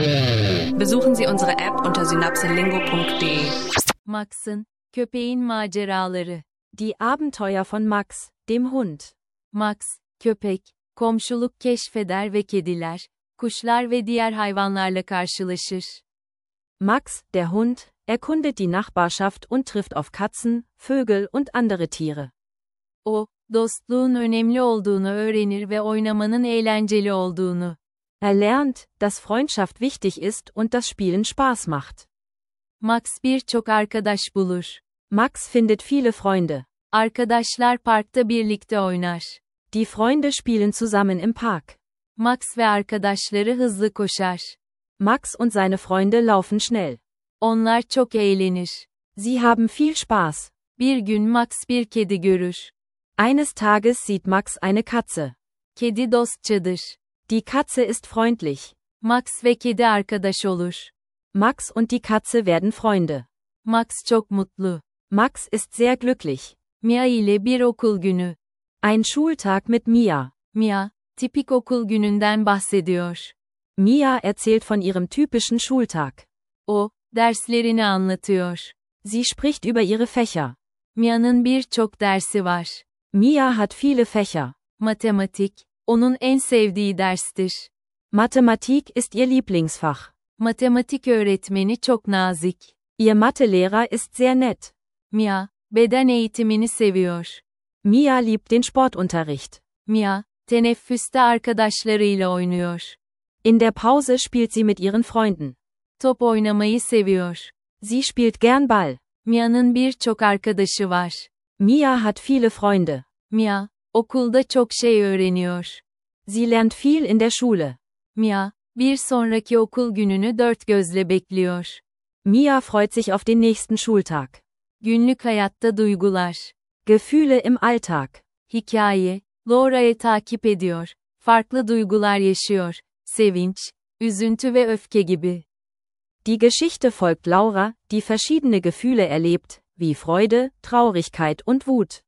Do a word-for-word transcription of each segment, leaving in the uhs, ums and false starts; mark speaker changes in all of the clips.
Speaker 1: Besuchen Sie unsere App unter synapselingo punkt de.
Speaker 2: Max'ın, köpeğin maceraları.
Speaker 3: Die Abenteuer von Max, dem Hund.
Speaker 2: Max, köpek, komşuluk keşfeder ve kediler, kuşlar ve diğer hayvanlarla karşılaşır.
Speaker 3: Max, der Hund, erkundet die Nachbarschaft und trifft auf Katzen, Vögel und andere Tiere.
Speaker 2: O, dostluğun önemli olduğunu öğrenir ve oynamanın eğlenceli olduğunu.
Speaker 3: Er lernt, dass Freundschaft wichtig ist und das Spielen Spaß macht.
Speaker 2: Max birçok arkadaş bulur.
Speaker 3: Max findet viele Freunde.
Speaker 2: Arkadaşlar parkta birlikte oynar.
Speaker 3: Die Freunde spielen zusammen im Park.
Speaker 2: Max ve arkadaşları hızlı koşar.
Speaker 3: Max und seine Freunde laufen schnell.
Speaker 2: Onlar çok eğlenir.
Speaker 3: Sie haben viel Spaß.
Speaker 2: Bir gün Max bir kedi görür.
Speaker 3: Eines Tages sieht Max eine Katze.
Speaker 2: Kedi dostçadır.
Speaker 3: Die Katze ist freundlich.
Speaker 2: Max ve kedi arkadaş olur.
Speaker 3: Max und die Katze werden Freunde.
Speaker 2: Max çok mutlu.
Speaker 3: Max ist sehr glücklich.
Speaker 2: Mia ile bir okul günü.
Speaker 3: Ein Schultag mit Mia.
Speaker 2: Mia, tipik okul gününden bahsediyor.
Speaker 3: Mia erzählt von ihrem typischen Schultag.
Speaker 2: O, derslerini anlatıyor.
Speaker 3: Sie spricht über ihre Fächer.
Speaker 2: Mia'nın birçok dersi var.
Speaker 3: Mia hat viele Fächer.
Speaker 2: Matematik, onun en sevdiği derstir.
Speaker 3: Mathematik ist ihr Lieblingsfach.
Speaker 2: Matematik öğretmeni çok nazik.
Speaker 3: Ihr Mathelehrer ist sehr nett.
Speaker 2: Mia, beden eğitimini seviyor.
Speaker 3: Mia liebt den Sportunterricht.
Speaker 2: Mia, teneffüste arkadaşlarıyla oynuyor.
Speaker 3: In der Pause spielt sie mit ihren Freunden.
Speaker 2: Top oynamayı seviyor.
Speaker 3: Sie spielt gern Ball.
Speaker 2: Mia'nın birçok arkadaşı var.
Speaker 3: Mia hat viele Freunde.
Speaker 2: Mia, okulda çok şey öğreniyor.
Speaker 3: Sie lernt viel in der Schule.
Speaker 2: Mia, bir sonraki okul gününü dört gözle bekliyor.
Speaker 3: Mia freut sich auf den nächsten Schultag.
Speaker 2: Günlük hayatta duygular.
Speaker 3: Gefühle im Alltag.
Speaker 2: Hikaye, Laura'yı takip ediyor. Farklı duygular yaşıyor. Sevinç, üzüntü ve öfke gibi.
Speaker 3: Die Geschichte folgt Laura, die verschiedene Gefühle erlebt, wie Freude, Traurigkeit und Wut.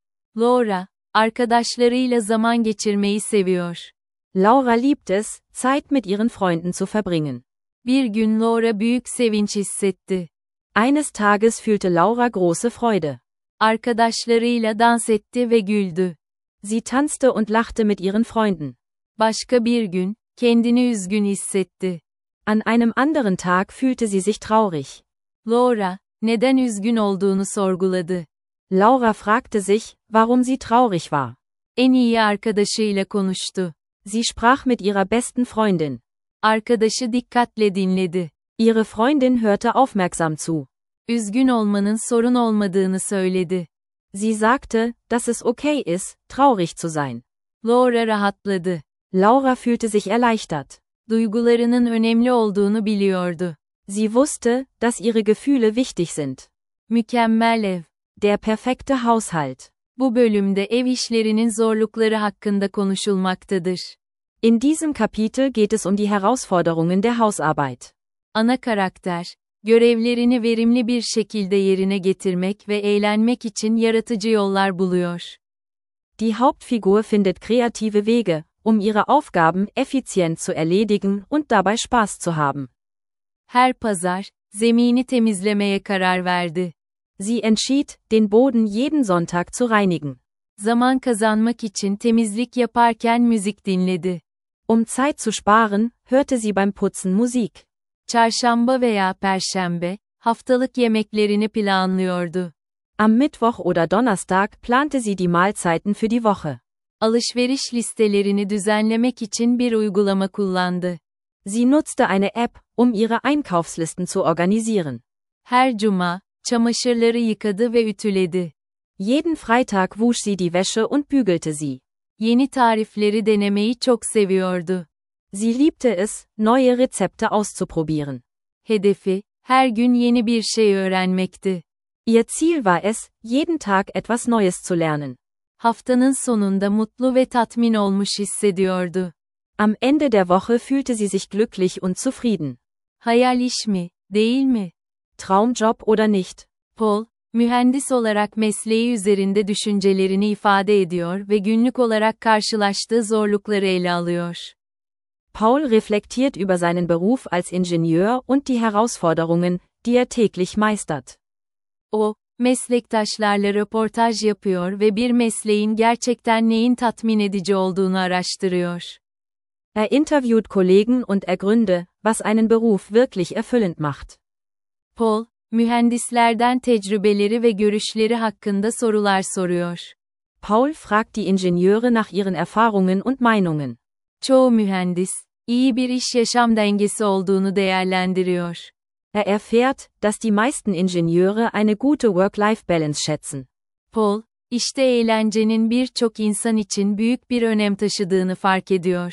Speaker 2: Laura, arkadaşlarıyla zaman geçirmeyi seviyor.
Speaker 3: Laura liebt es, Zeit mit ihren Freunden zu verbringen.
Speaker 2: Bir gün Laura büyük sevinç hissetti.
Speaker 3: Eines Tages fühlte Laura große Freude.
Speaker 2: Arkadaşlarıyla dans etti ve güldü.
Speaker 3: Sie tanzte und lachte mit ihren Freunden.
Speaker 2: Başka bir gün, kendini üzgün hissetti.
Speaker 3: An einem anderen Tag fühlte sie sich traurig.
Speaker 2: Laura, neden üzgün olduğunu sorguladı.
Speaker 3: Laura fragte sich, warum sie traurig war.
Speaker 2: En iyi arkadaşıyla konuştu.
Speaker 3: Sie sprach mit ihrer besten Freundin.
Speaker 2: Arkadaşı dikkatle dinledi.
Speaker 3: Ihre Freundin hörte aufmerksam zu.
Speaker 2: Üzgün olmanın sorun olmadığını söyledi.
Speaker 3: Sie sagte, dass es okay ist, traurig zu sein.
Speaker 2: Laura rahatladı.
Speaker 3: Laura fühlte sich erleichtert.
Speaker 2: Duygularının önemli olduğunu biliyordu.
Speaker 3: Sie wusste, dass ihre Gefühle wichtig sind.
Speaker 2: Mükemmel ev.
Speaker 3: Der perfekte Haushalt.
Speaker 2: Bu bölümde ev işlerinin zorlukları hakkında konuşulmaktadır.
Speaker 3: In diesem Kapitel geht es um die Herausforderungen der Hausarbeit.
Speaker 2: Ana karakter, görevlerini verimli bir şekilde yerine getirmek ve eğlenmek için yaratıcı yollar buluyor.
Speaker 3: Die Hauptfigur findet kreative Wege, um ihre Aufgaben effizient zu erledigen und dabei Spaß zu haben.
Speaker 2: Her pazar, zemini temizlemeye karar verdi.
Speaker 3: Sie entschied, den Boden jeden Sonntag zu reinigen.
Speaker 2: Zaman kazanmak için temizlik yaparken müzik dinledi.
Speaker 3: Um Zeit zu sparen, hörte sie beim Putzen Musik.
Speaker 2: Çarşamba veya Perşembe, haftalık yemeklerini planlıyordu.
Speaker 3: Am Mittwoch oder Donnerstag plante sie die Mahlzeiten für die Woche.
Speaker 2: Alışveriş listelerini düzenlemek için bir uygulama kullandı.
Speaker 3: Sie nutzte eine App, um ihre Einkaufslisten zu organisieren.
Speaker 2: Her cuma, çamaşırları yıkadı ve ütüledi.
Speaker 3: Jeden Freitag wusch sie die Wäsche und bügelte sie.
Speaker 2: Yeni tarifleri denemeyi çok seviyordu.
Speaker 3: Sie liebte es, neue Rezepte auszuprobieren.
Speaker 2: Hedefi, her gün yeni bir şey öğrenmekti.
Speaker 3: Ihr Ziel war es, jeden Tag etwas Neues zu lernen.
Speaker 2: Haftanın sonunda mutlu ve tatmin olmuş hissediyordu.
Speaker 3: Am Ende der Woche fühlte sie sich glücklich und zufrieden.
Speaker 2: Hayal iş mi, değil mi?
Speaker 3: Traumjob oder nicht?
Speaker 2: Paul, mühendis olarak mesleği üzerinde düşüncelerini ifade ediyor ve günlük olarak karşılaştığı zorlukları ele alıyor.
Speaker 3: Paul reflektiert über seinen Beruf als Ingenieur und die Herausforderungen, die er täglich meistert.
Speaker 2: O, meslektaşlarla röportaj yapıyor ve bir mesleğin gerçekten neyin tatmin edici olduğunu araştırıyor.
Speaker 3: Er interviewt Kollegen und ergründe, was einen Beruf wirklich erfüllend macht.
Speaker 2: Paul, mühendislerden tecrübeleri ve görüşleri hakkında sorular soruyor.
Speaker 3: Paul fragt die Ingenieure nach ihren Erfahrungen und Meinungen.
Speaker 2: Çoğu mühendis, iyi bir iş-yaşam dengesi olduğunu değerlendiriyor.
Speaker 3: Er erfährt, dass die meisten Ingenieure eine gute Work-Life-Balance schätzen.
Speaker 2: Paul, işte eğlencenin birçok insan için büyük bir önem taşıdığını fark ediyor.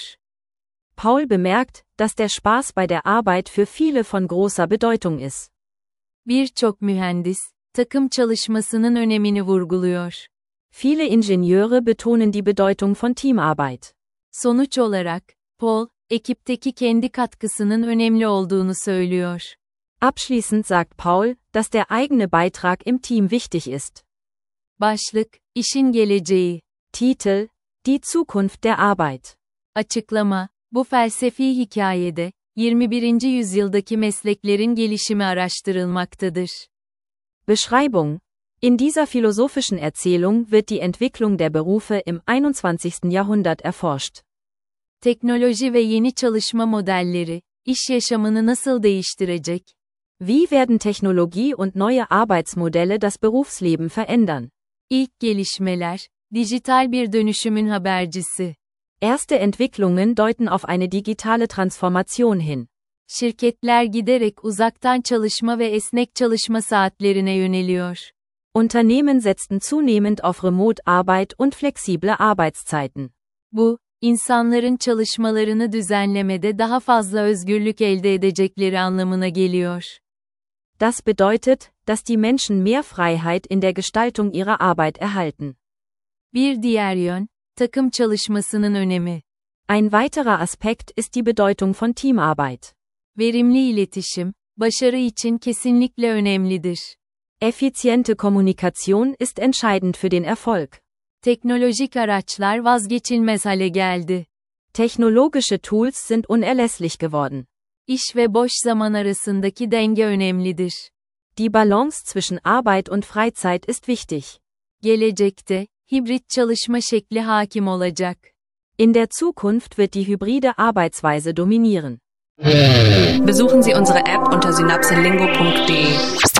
Speaker 3: Paul bemerkt, dass der Spaß bei der Arbeit für viele von großer Bedeutung ist.
Speaker 2: Birçok mühendis, takım çalışmasının önemini vurguluyor.
Speaker 3: Viele Ingenieure betonen die Bedeutung von Teamarbeit.
Speaker 2: Sonuç olarak, Paul, ekipteki kendi katkısının önemli olduğunu söylüyor.
Speaker 3: Abschließend sagt Paul, dass der eigene Beitrag im Team wichtig ist.
Speaker 2: Başlık, işin geleceği.
Speaker 3: Titel: Die Zukunft der Arbeit.
Speaker 2: Açıklama, bu felsefi hikayede, yirmi birinci yüzyıldaki mesleklerin gelişimi araştırılmaktadır.
Speaker 3: Beschreibung: In dieser philosophischen Erzählung wird die Entwicklung der Berufe im einundzwanzigsten Jahrhundert erforscht.
Speaker 2: Teknoloji ve yeni çalışma modelleri, iş yaşamını nasıl değiştirecek?
Speaker 3: Wie werden Technologie und neue Arbeitsmodelle das Berufsleben verändern?
Speaker 2: İlk gelişmeler, dijital bir dönüşümün habercisi.
Speaker 3: Erste Entwicklungen deuten auf eine digitale Transformation hin.
Speaker 2: Şirketler giderek uzaktan çalışma ve esnek çalışma saatlerine yöneliyor.
Speaker 3: Unternehmen setzten zunehmend auf Remote-Arbeit und flexible Arbeitszeiten.
Speaker 2: Bu, insanların çalışmalarını düzenlemede daha fazla özgürlük elde edecekleri anlamına geliyor.
Speaker 3: Das bedeutet, dass die Menschen mehr Freiheit in der Gestaltung ihrer Arbeit erhalten.
Speaker 2: Bir diğer yön, takım çalışmasının önemi.
Speaker 3: Ein weiterer Aspekt ist die Bedeutung von Teamarbeit.
Speaker 2: Verimli iletişim, başarı için kesinlikle önemlidir.
Speaker 3: Effiziente Kommunikation ist entscheidend für den Erfolg.
Speaker 2: Teknolojik araçlar vazgeçilmez hale geldi.
Speaker 3: Technologische Tools sind unerlässlich geworden.
Speaker 2: İş ve boş zaman arasındaki denge önemlidir.
Speaker 3: Die Balance zwischen Arbeit und Freizeit ist wichtig.
Speaker 2: Gelecekte, hibrit çalışma şekli hakim olacak.
Speaker 3: In der Zukunft wird die hybride Arbeitsweise dominieren.
Speaker 1: Besuchen Sie unsere App unter synapselingo punkt de.